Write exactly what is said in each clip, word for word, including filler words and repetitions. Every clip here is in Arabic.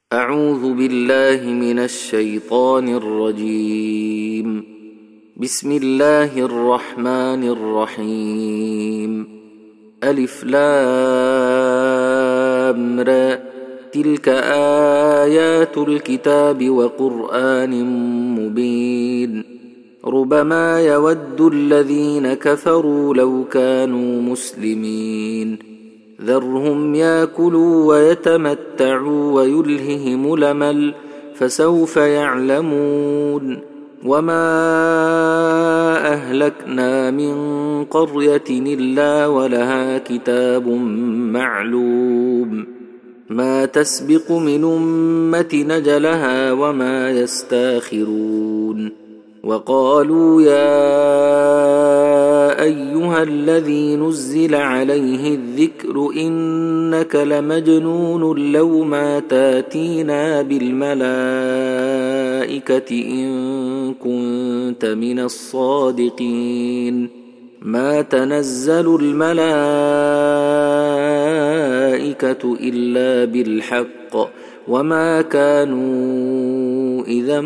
أعوذ بالله من الشيطان الرجيم. بسم الله الرحمن الرحيم. ألف لام را. تلك آيات الكتاب وقرآن مبين. ربما يود الذين كفروا لو كانوا مسلمين. ذرهم ياكلوا ويتمتعوا ويلههم الأمل فسوف يعلمون. وما أهلكنا من قرية إلا ولها كتاب معلوم ما تسبق من أمة نجلها وما يستاخرون. وقالوا يا أيها الذي نزل عليه الذكر إنك لمجنون لو ما تاتينا بالملائكة إن كنت من الصادقين. ما تنزل الملائكة إلا بالحق وما كانوا إذا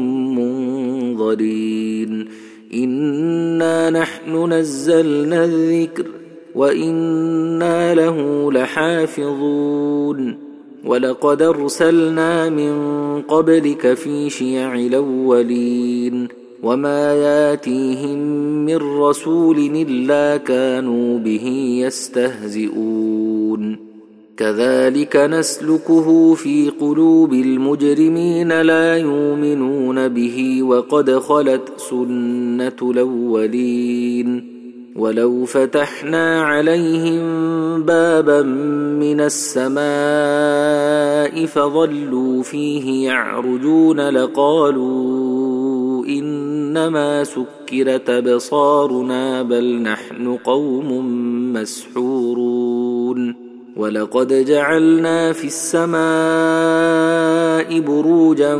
منظرين. إنا نحن نزلنا الذكر وإنا له لحافظون. ولقد أرسلنا من قبلك في شيع الأولين وما ياتيهم من رسول إلا كانوا به يستهزئون. كذلك نسلكه في قلوب المجرمين لا يؤمنون به وقد خلت سنة الأولين. ولو فتحنا عليهم بابا من السماء فظلوا فيه يعرجون لقالوا إنما سكرت أبصارنا بل نحن قوم مسحورون. ولقد جعلنا في السماء بروجا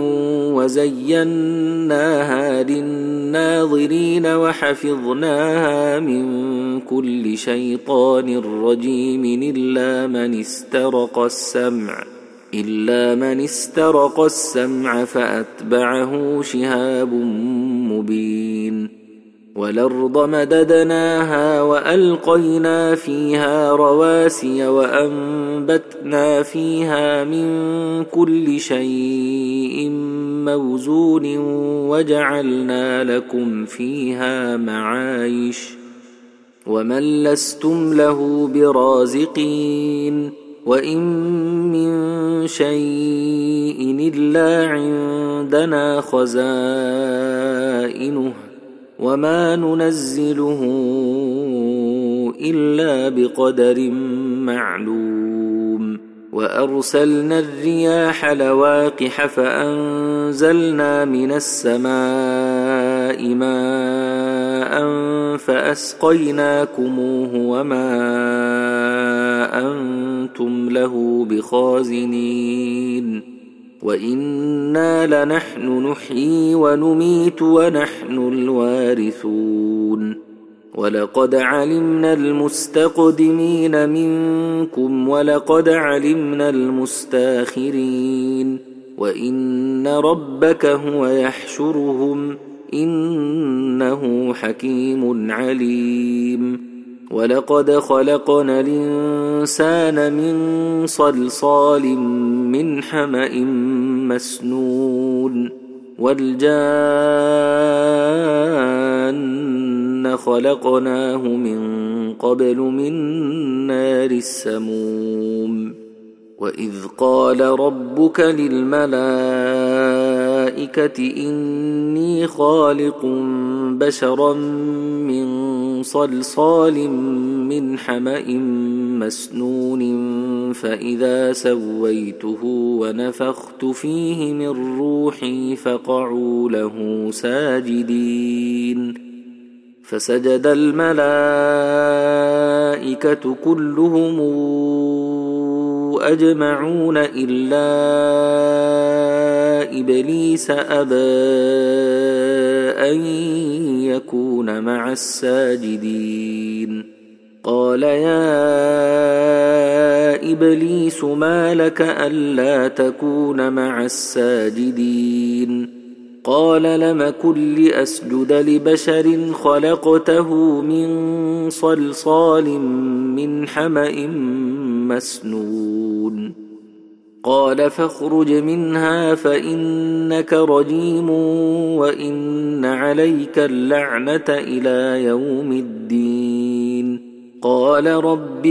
وزيناها للناظرين وحفظناها من كل شيطان رجيم إلا من استرق السمع إلا من استرق السمع فأتبعه شهاب مبين. والأرض مددناها وألقينا فيها رواسي وأنبتنا فيها من كل شيء موزون وجعلنا لكم فيها معايش ومن لستم له برازقين. وإن من شيء إلا عندنا خزائنه وما ننزله إلا بقدر معلوم. وأرسلنا الرياح لواقح فأنزلنا من السماء ماء فأسقيناكموه وما أنتم له بخازنين. وإنا لنحن نحيي ونميت ونحن الوارثون. ولقد علمنا المستقدمين منكم ولقد علمنا المستاخرين. وإن ربك هو يحشرهم إنه حكيم عليم. ولقد خلقنا الإنسان من صلصال من حمأ مسنون. والجان خلقناه من قبل من نار السموم. وإذ قال ربك للملائكة إني خالق بشرا من صلصال من حمأ مسنون فإذا سويته ونفخت فيه من روحي فقعوا له ساجدين. فسجد الملائكة كلهم أجمعون إلا إبليس أبى أن يكون مع الساجدين. قال يا إبليس ما لك ألا تكون مع الساجدين قال لم كن لأسجد لبشر خلقته من صلصال من حمأ مسنون قال فاخرج منها فإنك رجيم وإن عليك اللعنة إلى يوم الدين قال رب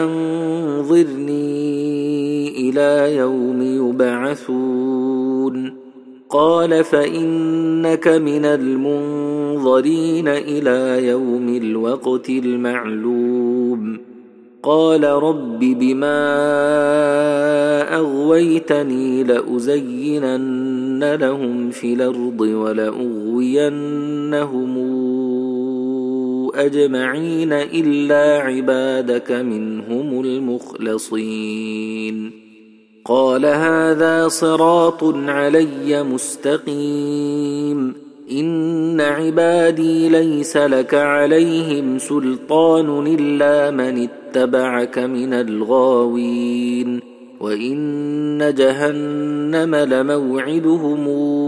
فأنظرني إلى يوم يبعثون قال فإنك من المنظرين إلى يوم الوقت المعلوم قال رب بما أغويتني لأزينن لهم في الأرض ولأغوينهم أجمعين إلا عبادك منهم المخلصين قال هذا صراط علي مستقيم إن عبادي ليس لك عليهم سلطان إلا من اتبعك من الغاوين وإن جهنم لموعدهم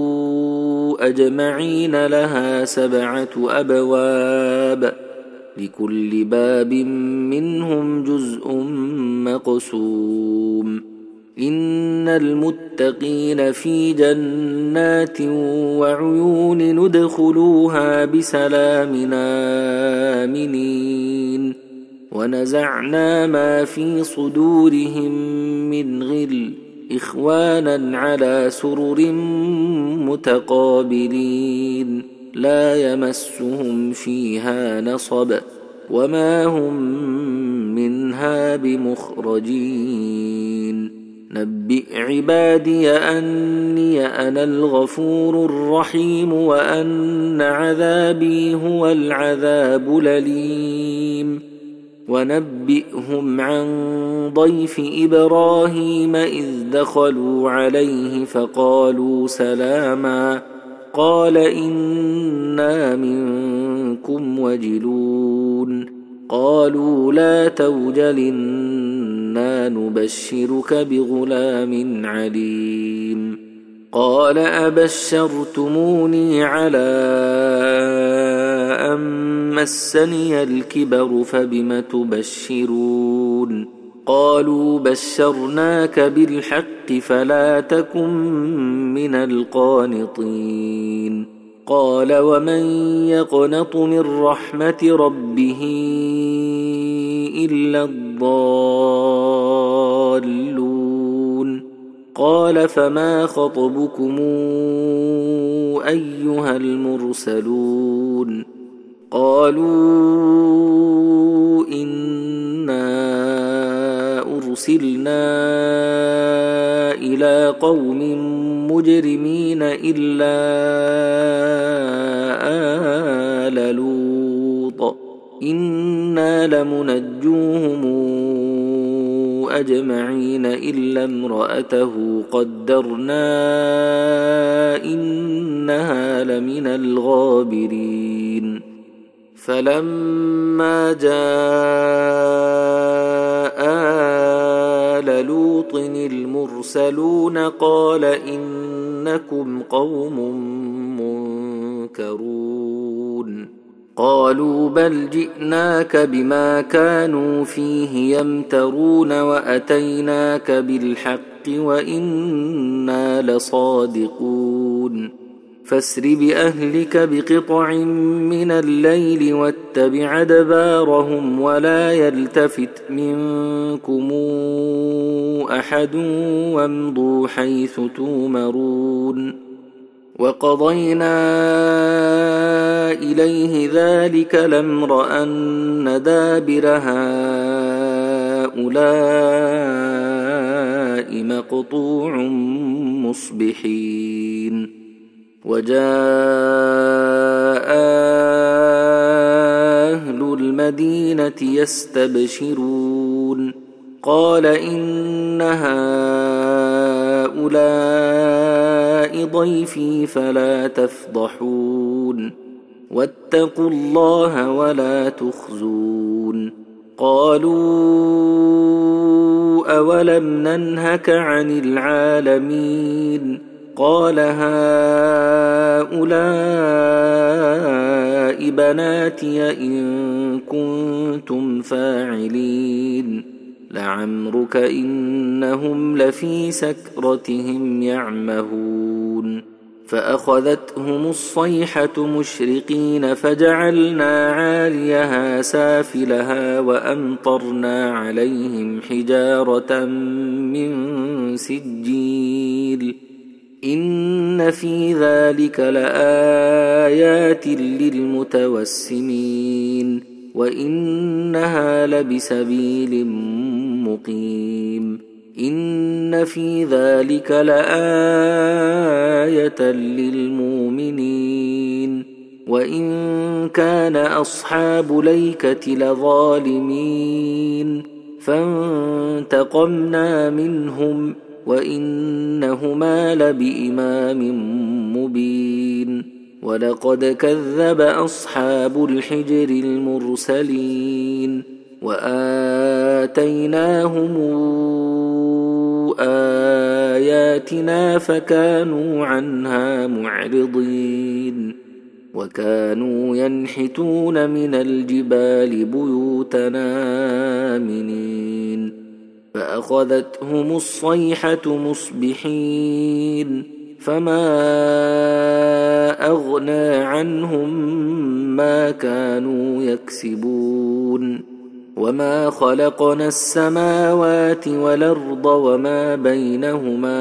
أجمعين لها سبعة أبواب لكل باب منهم جزء مقسوم إن المتقين في جنات وعيون ندخلوها بسلام آمنين ونزعنا ما في صدورهم من غل إخوانا على سرر متقابلين لا يمسهم فيها نصب وما هم منها بمخرجين نبئ عبادي أني أنا الغفور الرحيم وأن عذابي هو العذاب الأليم ونبئهم عن ضيف إبراهيم إذ دخلوا عليه فقالوا سلاما قال إنا منكم وجلون قالوا لا توجل إنا نبشرك بغلام عليم قال أبشرتموني على أن مسني الكبر فبم تبشرون قالوا بشرناك بالحق فلا تكن من القانطين قال ومن يقنط من رحمة ربه إلا الضالون قال فما خطبكم أيها المرسلون قالوا إنا أرسلنا إلى قوم مجرمين إلا آل لوط إنا لمنجوهم أجمعين إلا امرأته قدرنا إنها لمن الغابرين فلما جاء آل لوط المرسلون قال إنكم قوم منكرون قالوا بل جئناك بما كانوا فيه يمترون وأتيناك بالحق وإنا لصادقون فاسر بأهلك بقطع من الليل واتبع أدبارهم ولا يلتفت منكم أحد وامضوا حيث تؤمرون وقضينا إليه ذلك الأمر أن دابر هؤلاء مقطوع مصبحين وجاء أهل المدينة يستبشرون قال إن هؤلاء ضيفي فلا تفضحون واتقوا الله ولا تخزون قالوا أولم ننهك عن العالمين قال هؤلاء بناتي إن كنتم فاعلين لعمرك إنهم لفي سكرتهم يعمهون فأخذتهم الصيحة مشرقين فجعلنا عاليها سافلها وأمطرنا عليهم حجارة من سجيل إن في ذلك لآيات للمتوسمين وإنها لبسبيل مقيم إن في ذلك لآية للمؤمنين وإن كان أصحاب ليكة لظالمين فانتقمنا منهم وإنهما لبإمام مبين ولقد كذب أصحاب الحجر المرسلين وآتيناهم آياتنا فكانوا عنها معرضين وكانوا ينحتون من الجبال بيوتنا آمنين فأخذتهم الصيحة مصبحين فما أغنى عنهم ما كانوا يكسبون وما خلقنا السماوات والأرض وما بينهما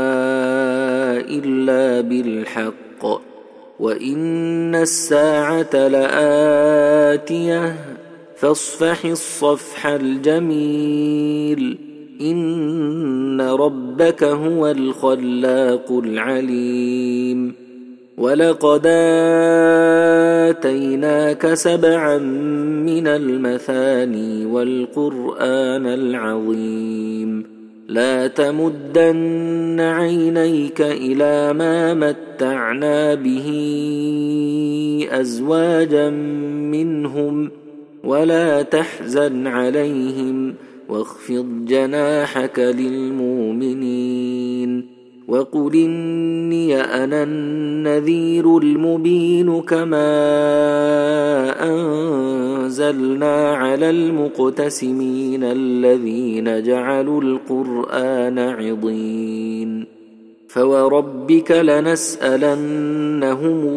إلا بالحق وإن الساعة لآتية فاصفح الصفح الجميل إن ربك هو الخلاق العليم ولقد آتيناك سبعا من المثاني والقرآن العظيم لا تمدن عينيك إلى ما متعنا به أزواجا منهم ولا تحزن عليهم واخفض جناحك للمؤمنين وقل إني أنا النذير المبين كما أنزلنا على المقتسمين الذين جعلوا القرآن عضين فوربك لنسألنهم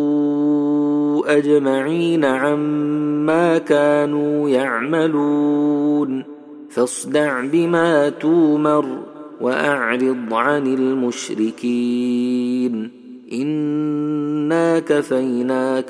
أجمعين عما كانوا يعملون فاصدع بما تومر وأعرض عن المشركين إنا كفيناك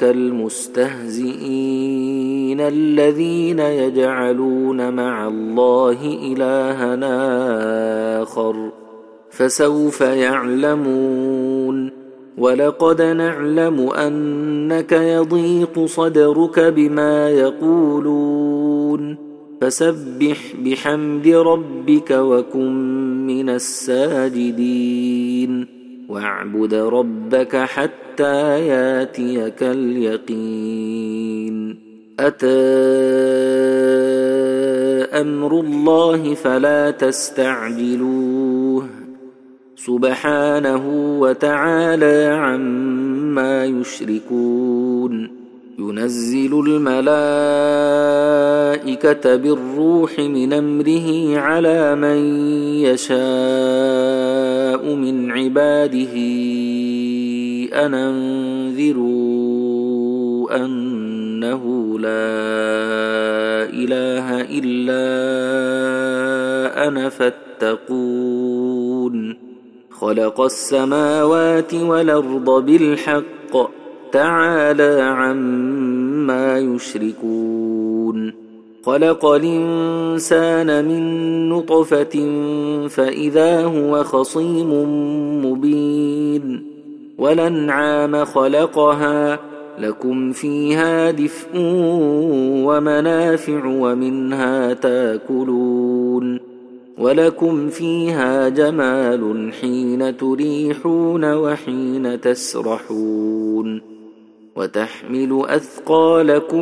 المستهزئين الذين يجعلون مع الله إلهنا آخر فسوف يعلمون ولقد نعلم أنك يضيق صدرك بما يقولون فسبح بحمد ربك وكن من الساجدين واعبد ربك حتى ياتيك اليقين أتى أمر الله فلا تستعجلوه سبحانه وتعالى عما يشركون ينزل الملائكة بالروح من أمره على من يشاء من عباده أن أنذروا أنه لا إله إلا أنا فاتقون خلق السماوات والأرض بالحق تعالى عما يشركون خلق الإنسان من نطفة فإذا هو خصيم مبين والأنعام خلقها لكم فيها دفء ومنافع ومنها تاكلون ولكم فيها جمال حين تريحون وحين تسرحون وتحمل أثقالكم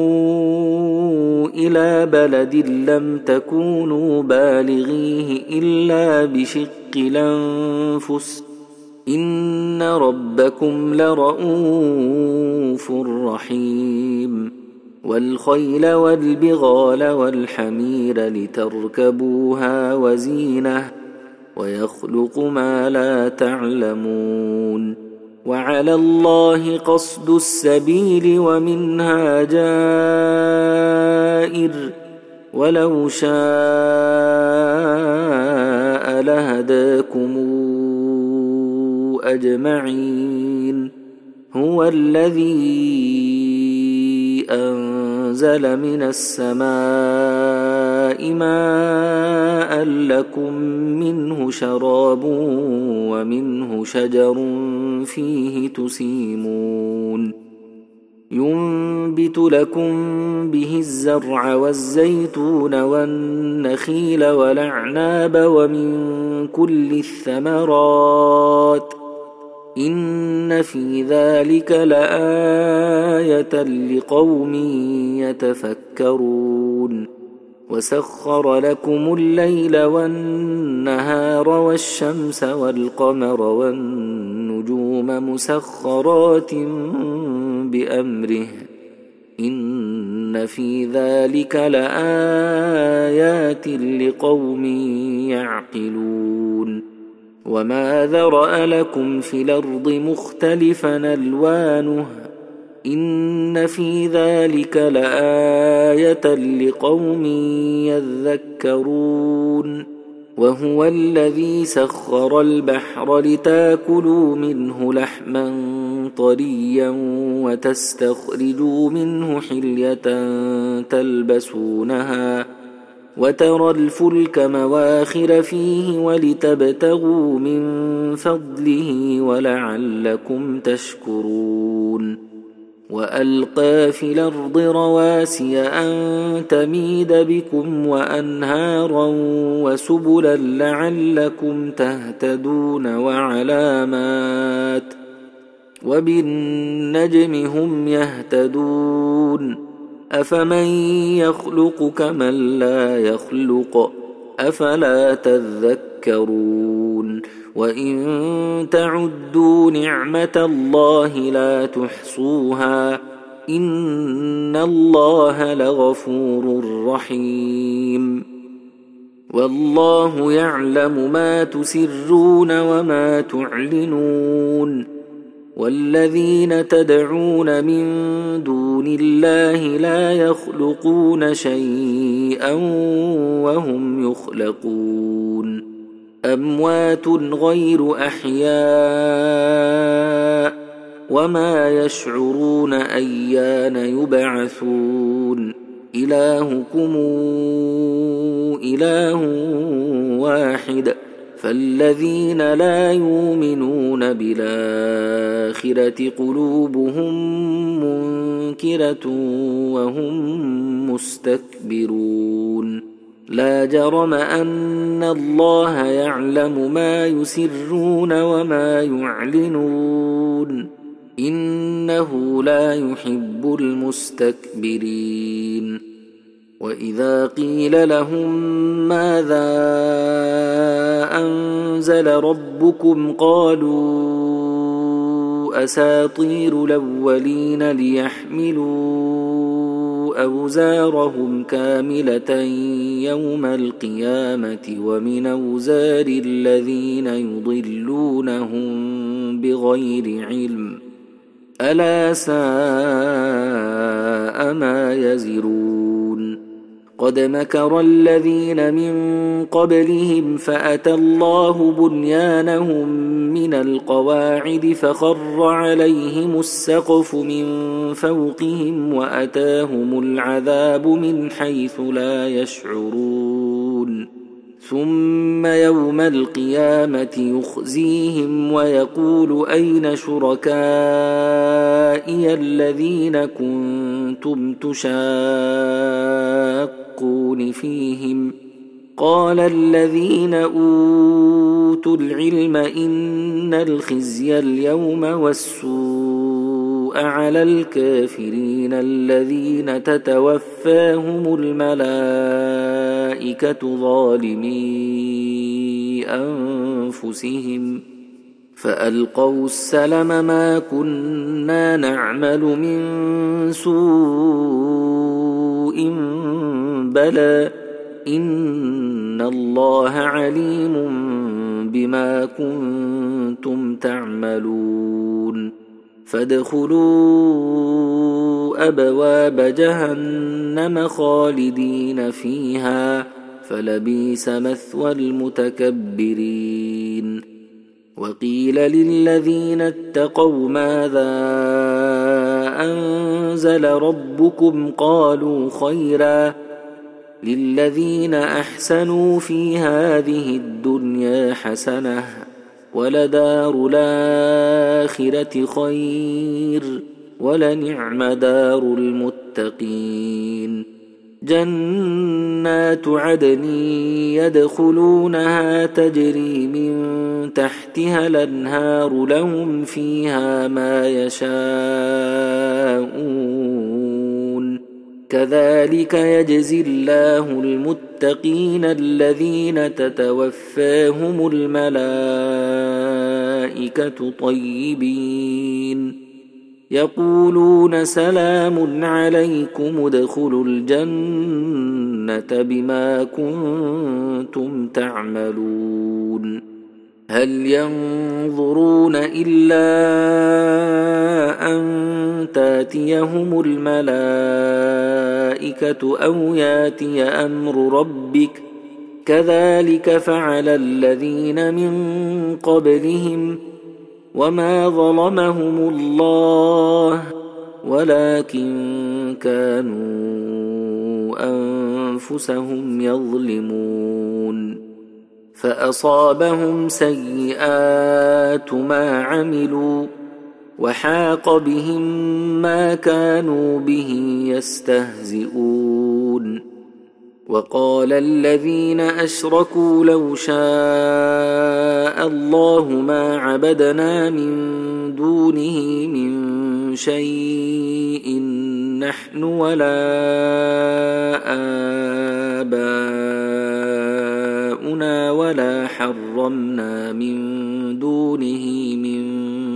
إلى بلد لم تكونوا بالغيه إلا بشق الأنفس إن ربكم لرؤوف رحيم والخيل والبغال والحمير لتركبوها وزينة ويخلق ما لا تعلمون وعلى الله قصد السبيل ومنها جائر ولو شاء لهداكم أجمعين هو الذي أنزل من السماء ماء لكم منه شراب ومنه شجر فيه تسيمون ينبت لكم به الزرع والزيتون والنخيل والأعناب ومن كل الثمرات إن في ذلك لآية لقوم يتفكرون وسخر لكم الليل والنهار والشمس والقمر والنجوم مسخرات بأمره إن في ذلك لآيات لقوم يعقلون وما ذرأ لكم في الأرض مختلفا ألوانه إن في ذلك لآية لقوم يذكرون وهو الذي سخر البحر لتاكلوا منه لحما طريا وتستخرجوا منه حلية تلبسونها وترى الفلك مواخر فيه ولتبتغوا من فضله ولعلكم تشكرون وألقى في الأرض رواسي أن تميد بكم وأنهارا وسبلا لعلكم تهتدون وعلامات وبالنجم هم يهتدون أفمن يخلق كمن لا يخلق أفلا تذكرون وإن تعدوا نعمة الله لا تحصوها إن الله لغفور رحيم والله يعلم ما تسرون وما تعلنون والذين تدعون من دون الله لا يخلقون شيئا وهم يخلقون أموات غير أحياء وما يشعرون أيان يبعثون إلهكم إله واحد فالذين لا يؤمنون بالآخرة قلوبهم منكرة وهم مستكبرون لا جرم أن الله يعلم ما يسرون وما يعلنون إنه لا يحب المستكبرين وإذا قيل لهم ماذا أنزل ربكم قالوا أساطير الأولين ليحملوا أوزارهم كاملة يوم القيامة ومن أوزار الذين يضلونهم بغير علم ألا ساء ما يزرون قد مكر الذين من قبلهم فأتى الله بنيانهم من القواعد فخر عليهم السقف من فوقهم وأتاهم العذاب من حيث لا يشعرون ثم يوم القيامة يخزيهم ويقول أين شركائي الذين كنتم تشاقون فيهم قال الذين أوتوا العلم إن الخزي اليوم والسوء السوء على الكافرين الذين تتوفاهم الملائكة ظالمي أنفسهم فألقوا السلم ما كنا نعمل من سوء بلى إن الله عليم بما كنتم تعملون فادخلوا أبواب جهنم خالدين فيها فلبئس مثوى المتكبرين وقيل للذين اتقوا ماذا أنزل ربكم قالوا خيرا للذين أحسنوا في هذه الدنيا حسنة ولدار الآخرة خير ولنعم دار المتقين جنات عدن يدخلونها تجري من تحتها الأنهار لهم فيها ما يشاءون كذلك يجزي الله المتقين الذين تتوفاهم الملائكة طيبين يقولون سلام عليكم ادخلوا الجنة بما كنتم تعملون هل ينظرون إلا أن تاتيهم الملائكة أو ياتي أمر ربك كذلك فعل الذين من قبلهم وما ظلمهم الله ولكن كانوا أنفسهم يظلمون فأصابهم سيئات ما عملوا وحاق بهم ما كانوا به يستهزئون وقال الذين أشركوا لو شاء الله ما عبدنا من دونه من شيء نحن ولا آباؤنا ولا حرمنا من دونه من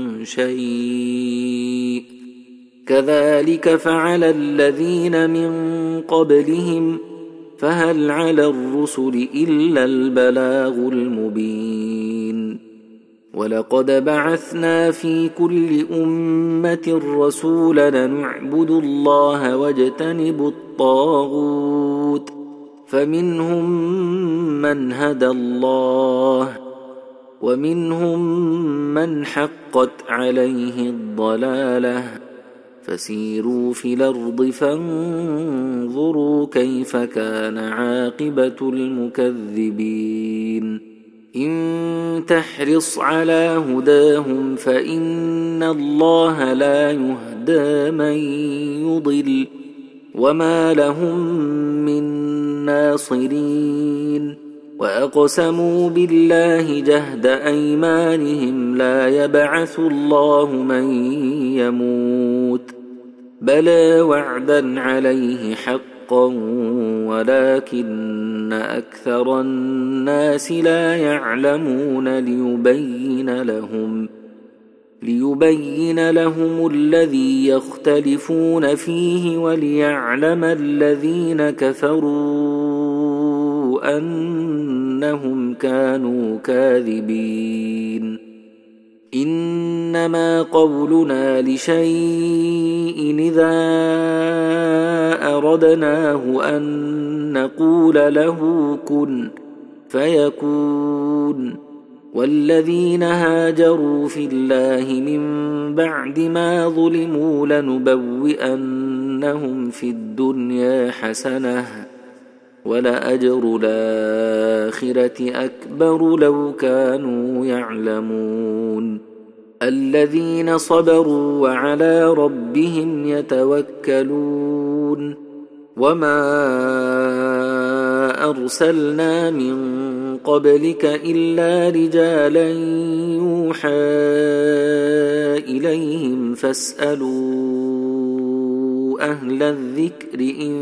شيء كذلك فعل الذين من قبلهم فهل على الرسل إلا البلاغ المبين ولقد بعثنا في كل أمة رسولا نعبد الله واجتنب الطاغوت فمنهم من هدى الله ومنهم من حقت عليه الضلالة فسيروا في الأرض فانظروا كيف كان عاقبة المكذبين إن تحرص على هداهم فإن الله لا يهدى من يضل وما لهم من ناصرين وأقسموا بالله جهد أيمانهم لا يبعث الله من يموت بلى وعدا عليه حقا ولكن أكثر الناس لا يعلمون ليبين لهم ليبين لهم الذي يختلفون فيه وليعلم الذين كفروا أنهم كانوا كاذبين إنما قولنا لشيء إذا أردناه أن نقول له كن فيكون والذين هاجروا في الله من بعد ما ظلموا لنبوئنهم في الدنيا حسنة ولأجر الآخرة أكبر لو كانوا يعلمون الذين صبروا وعلى ربهم يتوكلون وما أرسلنا من قبلك إلا رجالا يوحى إليهم فاسألوا أهل الذكر إن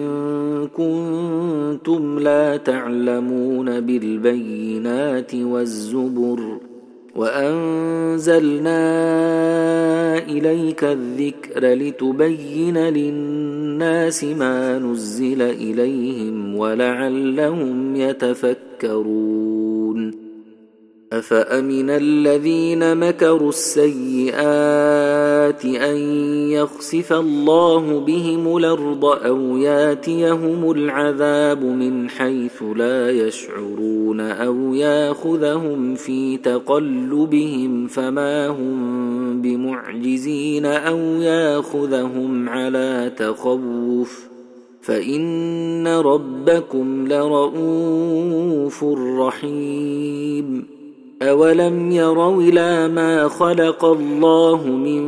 كنتم لا تعلمون بالبينات والزبر وأنزلنا إليك الذكر لتبين للناس ما نزل إليهم ولعلهم يتفكرون أفأمن الذين مكروا السيئات أن يخسف الله بهم الأرض أو ياتيهم العذاب من حيث لا يشعرون أو ياخذهم في تقلبهم فما هم بمعجزين أو ياخذهم على تخوف فإن ربكم لرؤوف رحيم أولم يروا إلى ما خلق الله من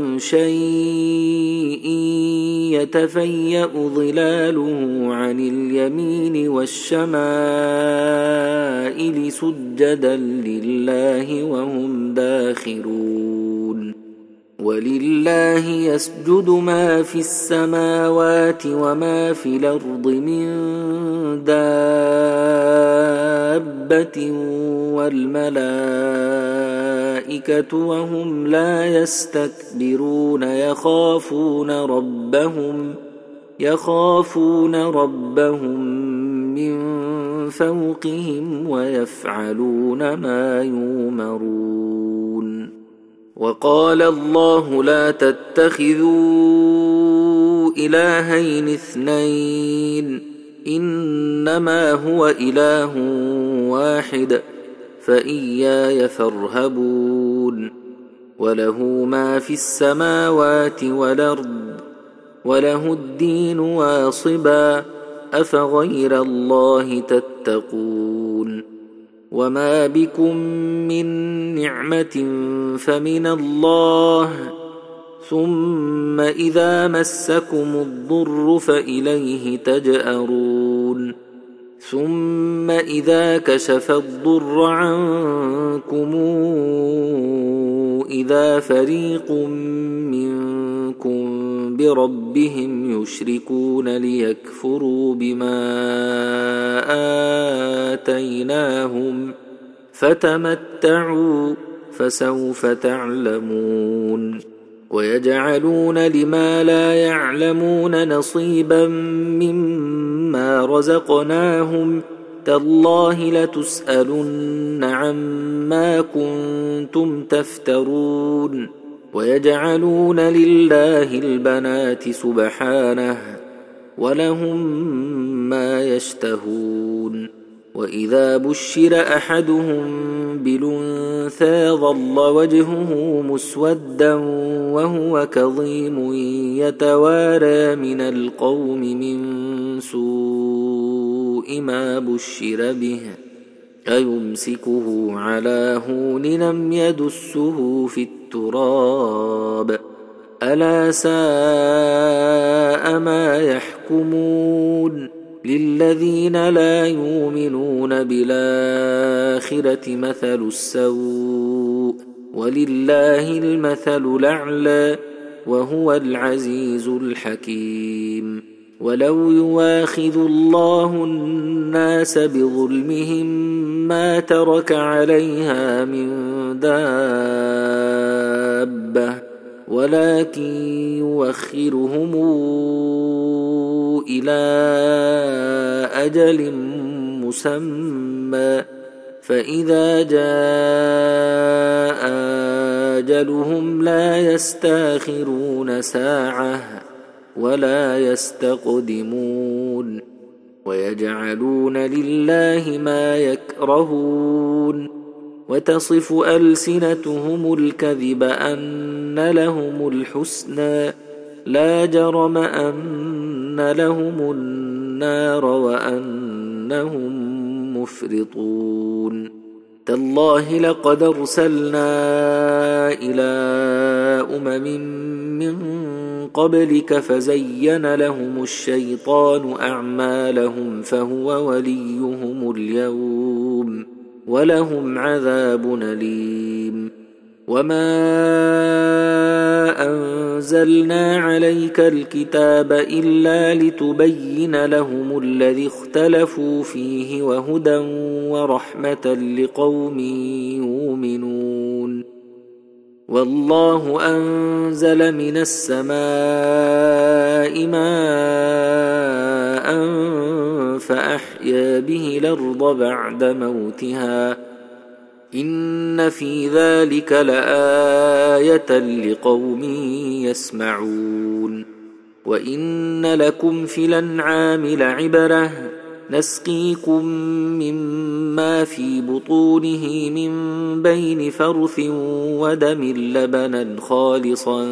شيء يتفيأ ظلاله عن اليمين والشمائل سجدا لله وهم داخرون ولله يسجد ما في السماوات وما في الأرض من دابة والملائكة وهم لا يستكبرون يخافون ربهم يخافون ربهم من فوقهم ويفعلون ما يؤمرون وقال الله لا تتخذوا إلهين اثنين إنما هو إله واحد فإياي فارهبون وله ما في السماوات والأرض وله الدين واصبا أفغير الله تتقون وما بكم من نعمة فمن الله ثم إذا مسكم الضر فإليه تجأرون ثم إذا كشف الضر عنكم إذا فريق منكم بربهم يشركون ليكفروا بما آتيناهم فتمتعوا فسوف تعلمون ويجعلون لما لا يعلمون نصيبا مما رزقناهم تالله لتسألن عما كنتم تفترون ويجعلون لله البنات سبحانه ولهم ما يشتهون وإذا بشر أحدهم بالأنثى ظل وجهه مسودا وهو كظيم يتوارى من القوم من سوء ما بشر به أيمسكه على هون لم يدسه في التراب ألا ساء ما يحكمون للذين لا يؤمنون بالآخرة مثل السوء ولله المثل الأعلى وهو العزيز الحكيم ولو يواخذ الله الناس بظلمهم ما ترك عليها من دابة ولكن يوخرهم إلى أجل مسمى فإذا جاء أجلهم لا يستأخرون ساعة ولا يستقدمون ويجعلون لله ما يكرهون وتصف ألسنتهم الكذب أن لهم الحسنى لا جرم أن لهم النار وأنهم مفرطون تالله لقد أرسلنا إلى أمم من قبلك فزين لهم الشيطان أعمالهم فهو وليهم اليوم ولهم عذاب أليم وما أن أنزلنا عليك الكتاب إلا لتبين لهم الذي اختلفوا فيه وهدى ورحمة لقوم يؤمنون والله أنزل من السماء ماء فأحيا به الأرض بعد موتها إن في ذلك لآية لقوم يسمعون وإن لكم في الأنعام لعبرة نسقيكم مما في بطونه من بين فرث ودم لبنا خالصا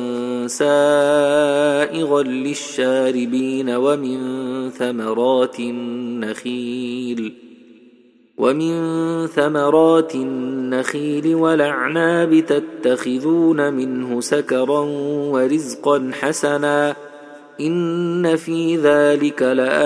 سائغا للشاربين ومن ثمرات النخيل ومن ثمرات النخيل والأعناب تتخذون منه سكرا ورزقا حسنا إن في ذلك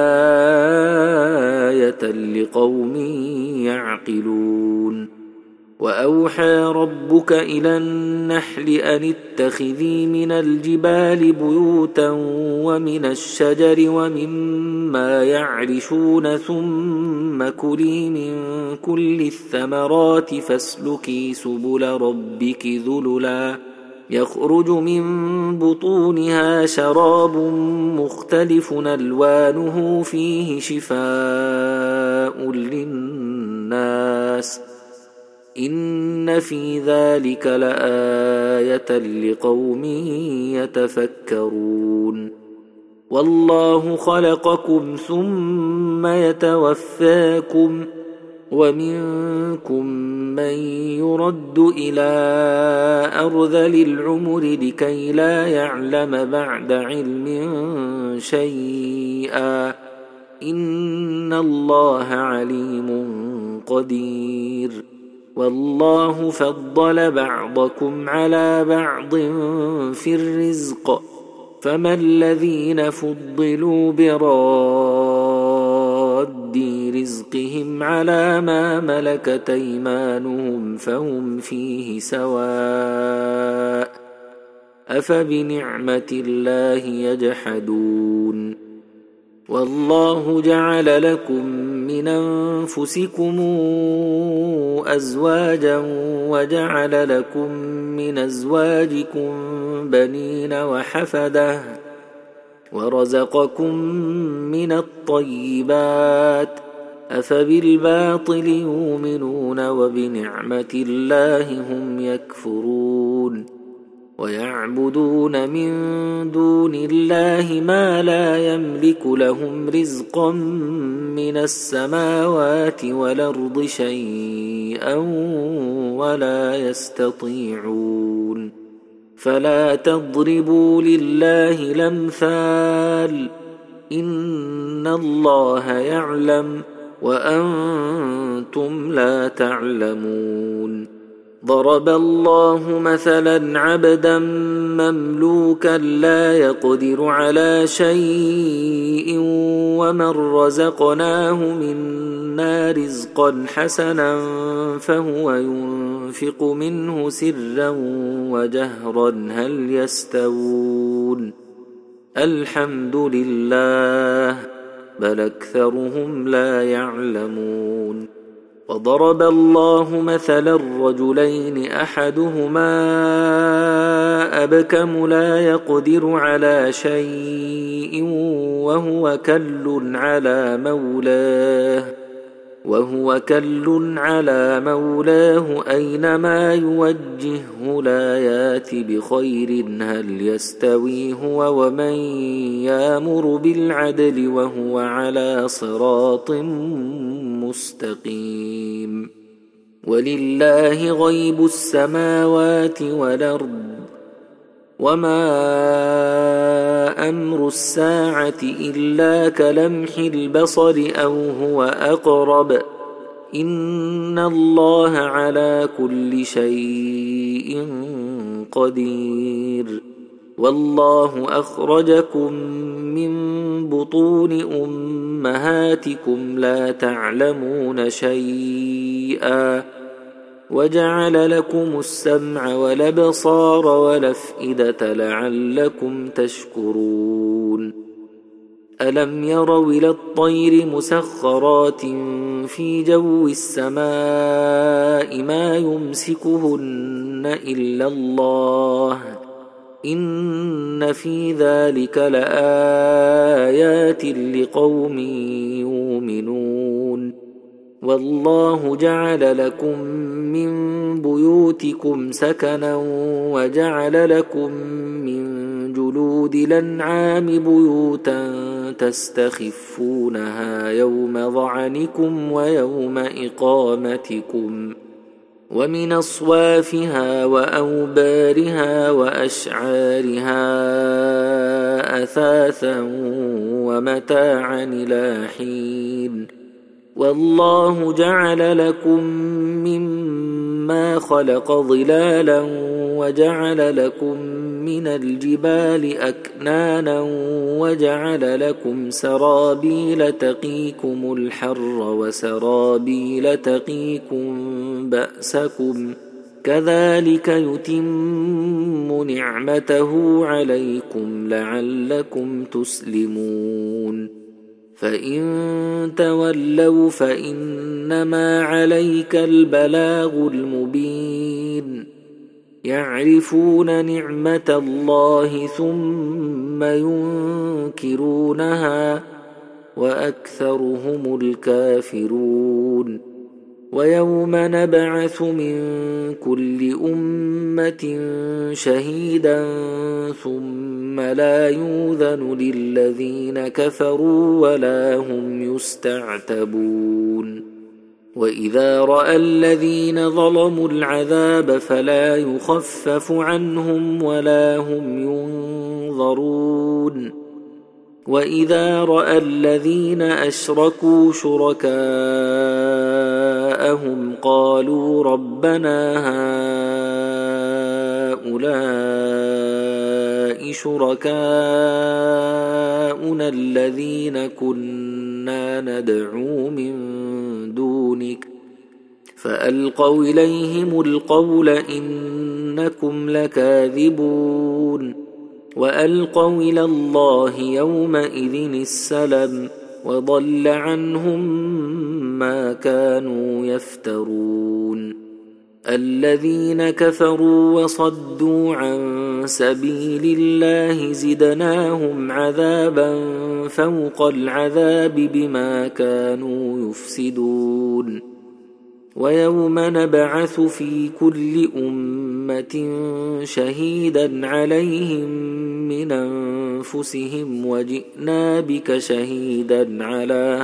لآية لقوم يعقلون وأوحى ربك إلى النحل أن اتخذي من الجبال بيوتا ومن الشجر ومما يعرشون ثم كلي من كل الثمرات فاسلكي سبل ربك ذللا يخرج من بطونها شراب مختلف ألوانه فيه شفاء للناس إن في ذلك لآية لقوم يتفكرون والله خلقكم ثم يتوفاكم ومنكم من يرد إلى أرذل العمر لكي لا يعلم بعد علم شيئا إن الله عليم قدير والله فضل بعضكم على بعض في الرزق فما الذين فضلوا براد رزقهم على ما ملكت أيمانهم فهم فيه سواء أفبنعمة الله يجحدون والله جعل لكم من أنفسكم أزواجا وجعل لكم من أزواجكم بنين وحفدة ورزقكم من الطيبات أفبالباطل يؤمنون وبنعمة الله هم يكفرون ويعبدون من دون الله ما لا يملك لهم رزقا من السماوات والأرض شيئا ولا يستطيعون فلا تضربوا لله الأمثال إن الله يعلم وأنتم لا تعلمون ضرب الله مثلا عبدا مملوكا لا يقدر على شيء ومن رزقناه منا رزقا حسنا فهو ينفق منه سرا وجهرا هل يستوون الحمد لله بل أكثرهم لا يعلمون وضرب الله مثلا رجلين أحدهما أبكم لا يقدر على شيء وهو كل على مولاه وهو كل على مولاه أينما يوجهه لا يات بخير هل يستوي هو ومن يأمر بالعدل وهو على صراط مستقيم ولله غيب السماوات والأرض وما أمر الساعة إلا كلمح البصر أو هو أقرب إن الله على كل شيء قدير والله أخرجكم من بطون أمهاتكم لا تعلمون شيئا وجعل لكم السمع والأبصار والأفئدة لعلكم تشكرون ألم يروا إلى الطير مسخرات في جو السماء ما يمسكهن إلا الله إن في ذلك لآيات لقوم يؤمنون والله جعل لكم من بيوتكم سكنا وجعل لكم من جلود الأنعام بيوتا تستخفونها يوم ظعنكم ويوم إقامتكم ومن أصوافها وأوبارها وأشعارها أثاثا ومتاعا إلى حين والله جعل لكم مما خلق ظلالا وجعل لكم من الجبال أكنانا وجعل لكم سرابيل تقيكم الحر وسرابيل تقيكم بأسكم كذلك يتم نعمته عليكم لعلكم تسلمون فإن تولوا فإنما عليك البلاغ المبين يعرفون نعمة الله ثم ينكرونها وأكثرهم الكافرون ويوم نبعث من كل أمة شهيدا ثم لا يؤذن للذين كفروا ولا هم يستعتبون وإذا رأى الذين ظلموا العذاب فلا يخفف عنهم ولا هم ينظرون وإذا رأى الذين أشركوا شركاءهم قالوا ربنا هؤلاء شركاؤنا الذين كنا ندعو من دونك فألقوا إليهم القول إنكم لكاذبون وألقوا إلى الله يومئذ السلم وضل عنهم ما كانوا يفترون الذين كفروا وصدوا عن سبيل الله زدناهم عذابا فوق العذاب بما كانوا يفسدون ويوم نبعث في كل أمة شهيدا عليهم من أنفسهم وجئنا بك شهيدا على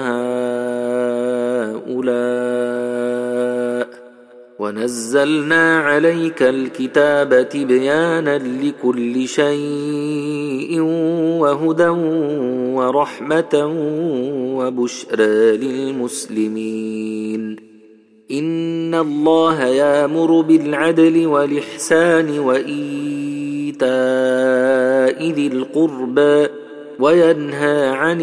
هؤلاء ونزلنا عليك الكتاب تبيانا لكل شيء وهدى ورحمة وبشرى للمسلمين إن الله يأمر بالعدل والإحسان وإيتاء ذي القربى وينهى عن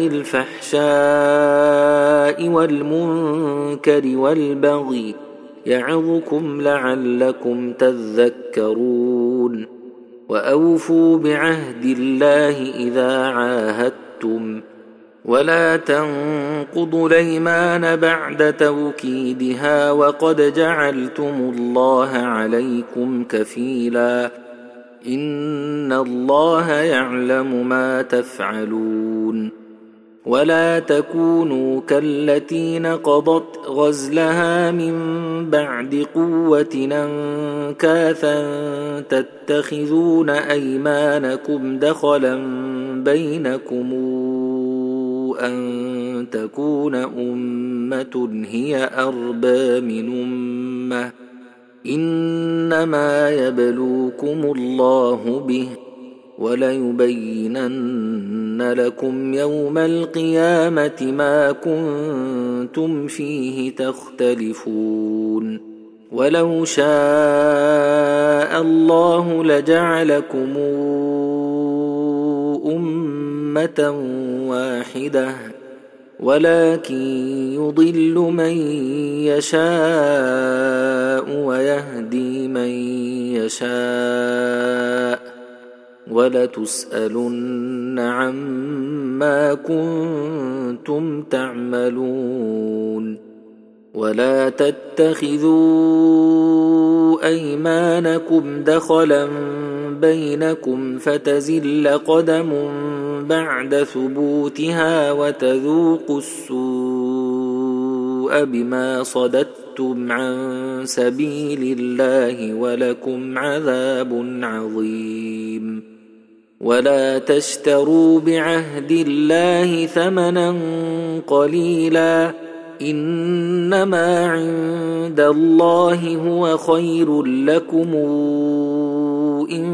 الفحشاء والمنكر والبغي يعظكم لعلكم تذكرون وأوفوا بعهد الله إذا عاهدتم ولا تنقضوا الأيمان بعد توكيدها وقد جعلتم الله عليكم كفيلا إن الله يعلم ما تفعلون ولا تكونوا كالتي نقضت غزلها من بعد قوة أنكاثا تتخذون أيمانكم دخلا بينكم أن تكون أمة هي أربى من أمة إنما يبلوكم الله به وليبينن لكم يوم القيامة ما كنتم فيه تختلفون ولو شاء الله لجعلكم أمة واحدة ولكن يضل من يشاء ويهدي من يشاء ولتسألن عما كنتم تعملون ولا تتخذوا أيمانكم دخلا بينكم فتزل قدم بعد ثبوتها وتذوقوا السوء بما صددتم عن سبيل الله ولكم عذاب عظيم ولا تشتروا بعهد الله ثمنا قليلا إنما عند الله هو خير لكم إن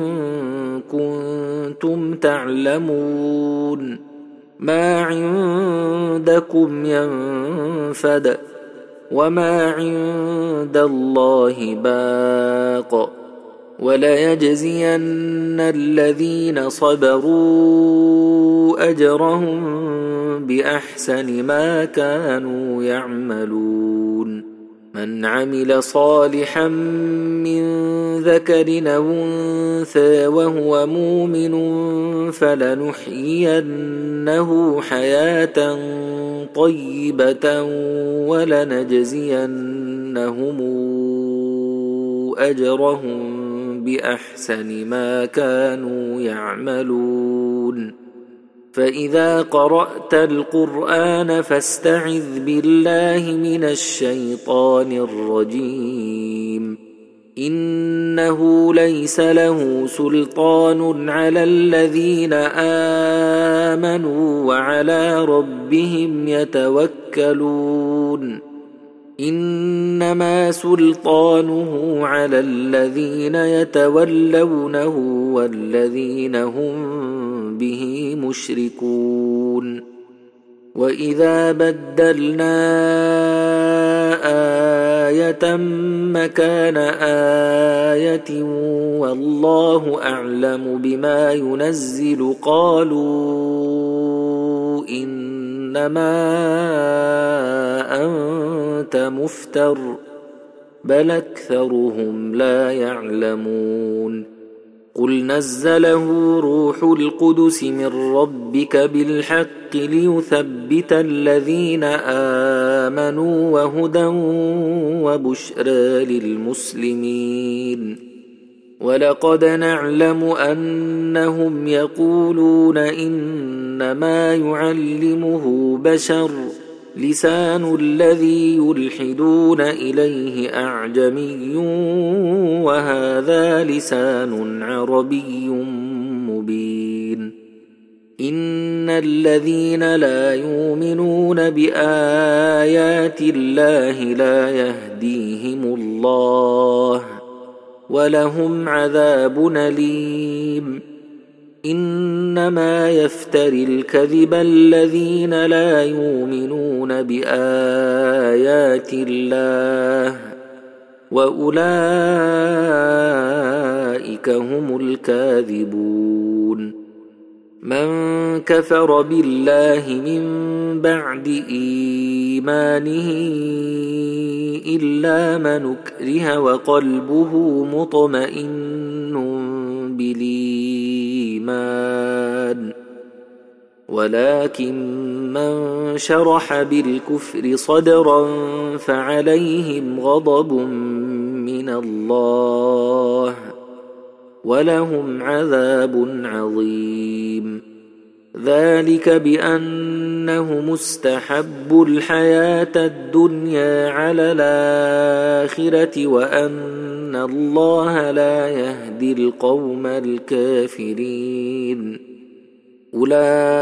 كنتم تعلمون ما عندكم ينفد وما عند الله باق وليجزين الذين صبروا أجرهم بأحسن ما كانوا يعملون من عمل صالحا من ذكر أو أنثى وهو مؤمن فلنحيينه حياة طيبة ولنجزينهم أجرهم بأحسن ما كانوا يعملون فإذا قرأت القرآن فاستعذ بالله من الشيطان الرجيم إنه ليس له سلطان على الذين آمنوا وعلى ربهم يتوكلون إنما سلطانه على الذين يتولونه والذين هم به مشركون وإذا بدلنا آية مكان آية والله أعلم بما ينزل قالوا إنما أنت مفتر بل أكثرهم لا يعلمون قل نزله روح القدس من ربك بالحق ليثبت الذين آمنوا وهدى وبشرى للمسلمين ولقد نعلم أنهم يقولون إنما يعلمه بشر لسان الذي يلحدون إليه أعجمي وهذا لسان عربي مبين إن الذين لا يؤمنون بآيات الله لا يهديهم الله ولهم عذاب أليم إنما يفتري الكذب الذين لا يؤمنون بآيات الله وأولئك هم الكاذبون من كفر بالله من بعد إيمانه إلا من أكره وقلبه مطمئن بالإيمان ولكن من شرح بالكفر صدرا فعليهم غضب من الله ولهم عذاب عظيم ذلك بأنهم استحبوا الحياة الدنيا على الآخرة وأن الله لا يهدي القوم الكافرين أولئك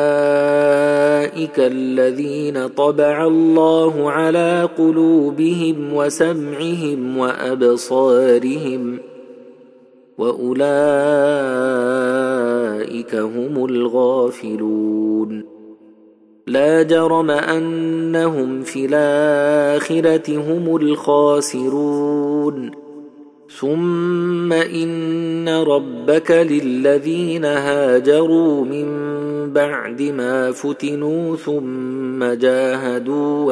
الذين طبع الله على قلوبهم وسمعهم وأبصارهم وأولئك هم الغافلون لا جرم أنهم في الآخرة هم الخاسرون ثم إن ربك للذين هاجروا من بعد ما فتنوا ثم جاهدوا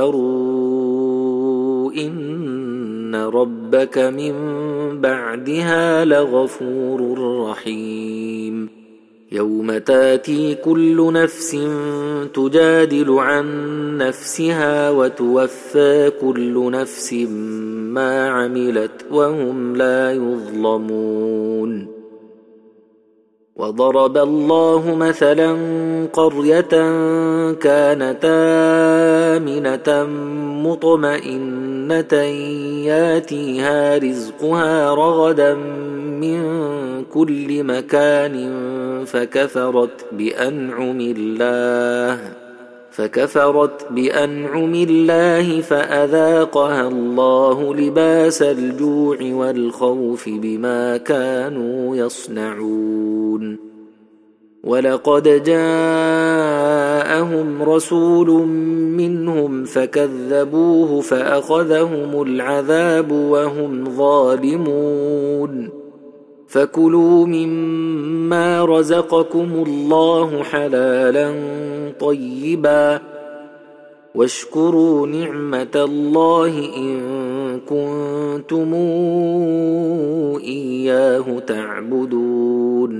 وصبروا إن ربك من بعدها لغفور رحيم يوم تاتي كل نفس تجادل عن نفسها وتوفى كل نفس ما عملت وهم لا يظلمون وضرب الله مثلا قرية كانت آمنة مطمئنة ياتيها رزقها رغدا من كل مكان فكفرت بأنعم الله فكفرت بأنعم الله فأذاقها الله لباس الجوع والخوف بما كانوا يصنعون ولقد جاءهم رسول منهم فكذبوه فأخذهم العذاب وهم ظالمون فكلوا مما رزقكم الله حلالا طيبا واشكروا نعمة الله إن كنتم إياه تعبدون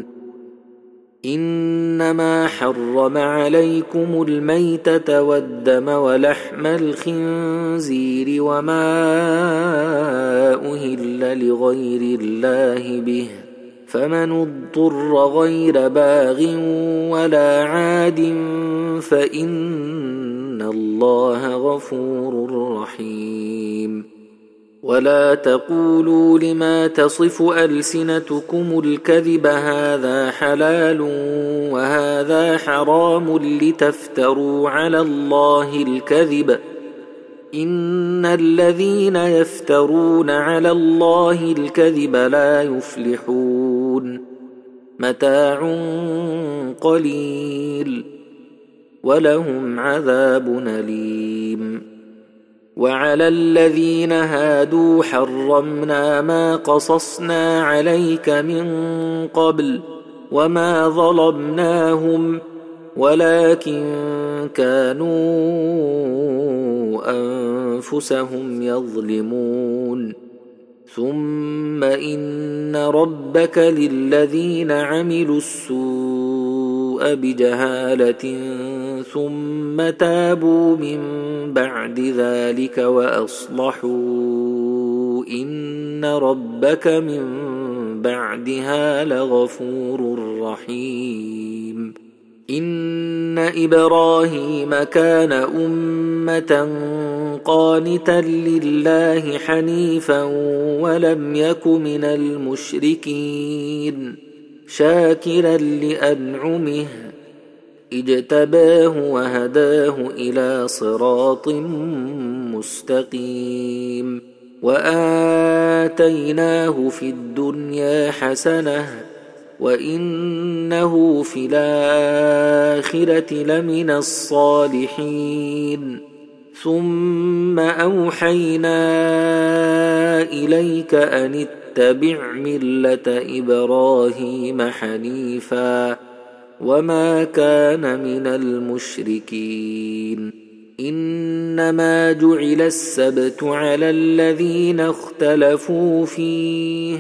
إنما حرم عليكم الميتة والدم ولحم الخنزير وما أهل لغير الله به فمن اضطر غير باغ ولا عاد فإن الله غفور رحيم ولا تقولوا لما تصف ألسنتكم الكذب هذا حلال وهذا حرام لتفتروا على الله الكذب إن الذين يفترون على الله الكذب لا يفلحون متاع قليل ولهم عذاب أليم وعلى الذين هادوا حرمنا ما قصصنا عليك من قبل وما ظلمناهم ولكن كانوا أنفسهم يظلمون ثم إن ربك للذين عملوا السوء بجهالة ثم تابوا من بعد ذلك وأصلحوا إن ربك من بعدها لغفور رحيم إن إبراهيم كان أمة قانتا لله حنيفا ولم يك من المشركين شاكرا لأنعمه اجتباه وهداه إلى صراط مستقيم وآتيناه في الدنيا حسنة وإنه في الآخرة لمن الصالحين ثم أوحينا إليك أن اتبع ملة إبراهيم حنيفا وما كان من المشركين إنما جعل السبت على الذين اختلفوا فيه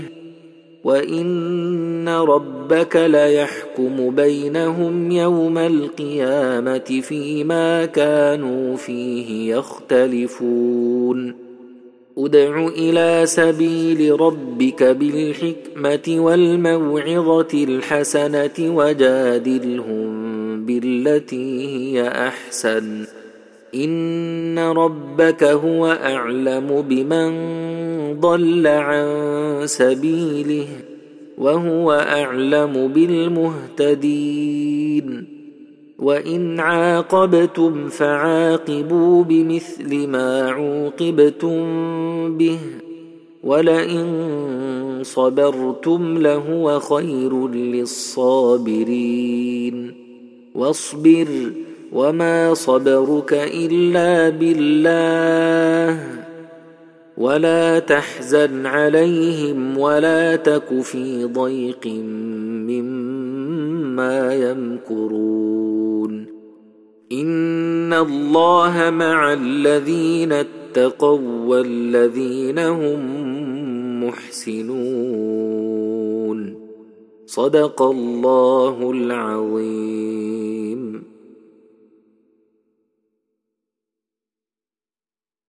وإن ربك ليحكم بينهم يوم القيامة فيما كانوا فيه يختلفون ادع إلى سبيل ربك بالحكمة والموعظة الحسنة وجادلهم بالتي هي أحسن إن ربك هو أعلم بمن ضل عن سبيله وهو أعلم بالمهتدين وإن عاقبتم فعاقبوا بمثل ما عوقبتم به ولئن صبرتم لهو خير للصابرين واصبر وما صبرك إلا بالله ولا تحزن عليهم ولا تك في ضيق مما يمكرون إن الله مع الذين اتقوا والذين هم محسنون. صدق الله العظيم.